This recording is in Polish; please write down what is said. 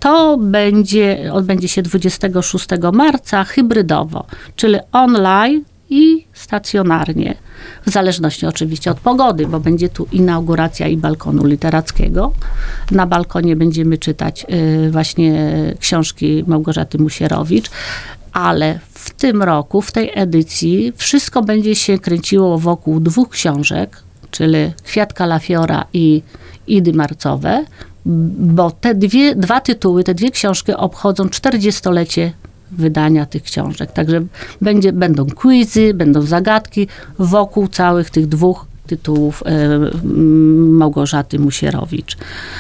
To odbędzie się 26 marca hybrydowo, czyli online i stacjonarnie. W zależności oczywiście od pogody, bo będzie tu inauguracja i balkonu literackiego. Na balkonie będziemy czytać właśnie książki Małgorzaty Musierowicz, ale w tym roku, w tej edycji wszystko będzie się kręciło wokół 2 książek, czyli Kwiatka Lafiora i Idy Marcowe, bo te dwa tytuły, te 2 książki obchodzą 40-lecie wydania tych książek. Także będą quizy, będą zagadki wokół całych tych 2 tytułów Małgorzaty Musierowicz.